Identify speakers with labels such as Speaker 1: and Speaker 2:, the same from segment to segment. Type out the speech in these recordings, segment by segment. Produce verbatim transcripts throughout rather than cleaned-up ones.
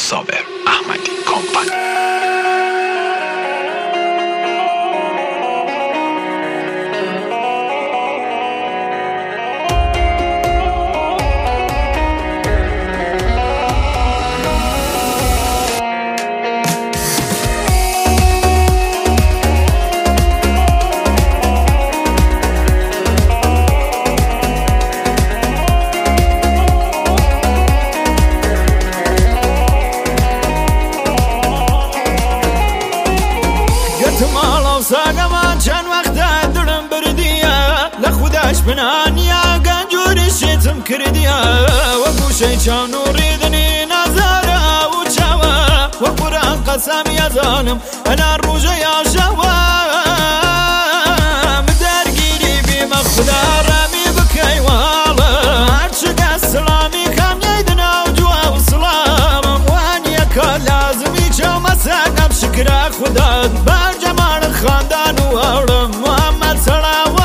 Speaker 1: صابر احمدی کمپانی.
Speaker 2: ساقمان چند وقت دلم بردیه لخودش بنانیا گنجوری شیتم کردیه و گوشه چاو نوری دنی نظاره و چاوه و قرآن قسم یا ظالم انا روژه یا شوه مدرگیری بیم خدا رامی بکی والا هرچگه سلامی کم ییدنا و جوا و سلام وانیه که لازمی چاو مساقم شکر خدا بر جمال خاندان و اولم محمد صلوات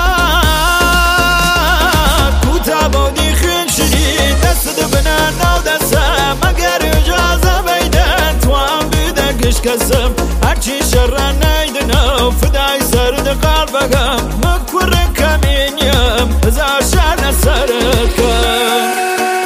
Speaker 2: کوتا بودی خین شدید دست بنا نو دستم مگر اجازه بیدن توام بیده گش کسم هرچی شر نیدنم فدای سرد قلبگم مکور کمینیم هزار شر سرد کن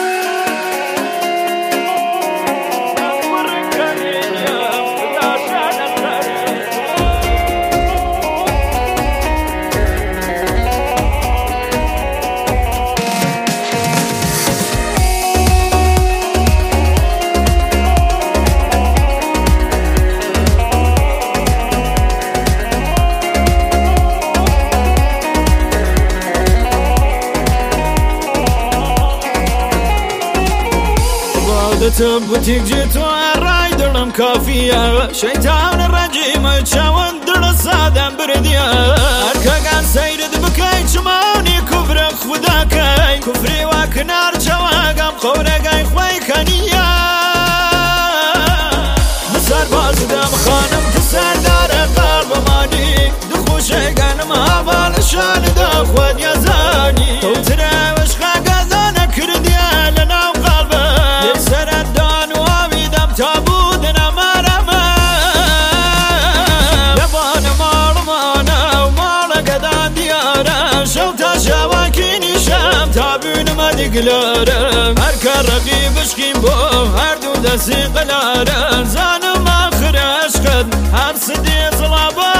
Speaker 2: عادتم بوتیک جیتو رای دلم کافیه شیطان رجیم چاون دل سادم بردیه ارکگان سیرد بکی چمانی کفر خدا کی کفری و کنار چواگم خورگای خوی کنیه مسر بازدم خانم تسردار قلب مانی دخوشه گنم حوال شان دا خود یزانی تو تراوش خاگازانه کردیه لنام قلبه سردان و آویدم تا بودنم آرمه لبان مال مانه و مال قدان دیاره شو تا شواکی نیشم تا بینم دیگلاره هر کار رقیبش کیم بو هر دو دستی قلاره زانم آخر عشقت هر سدی زلابه